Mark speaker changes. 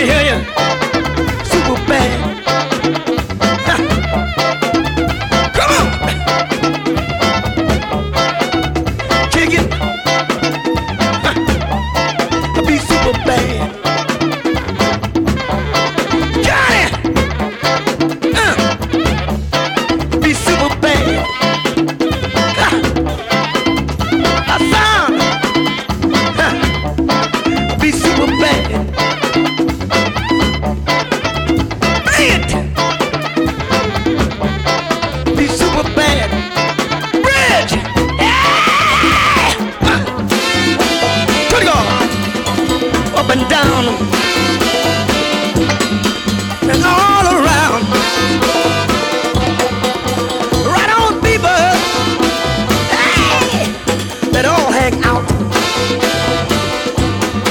Speaker 1: hear you. Super bad. Ha. Come on. Kick it. Ha. I'll be super bad. Got it. Be super bad. Ha. I found. Ha. Be super bad.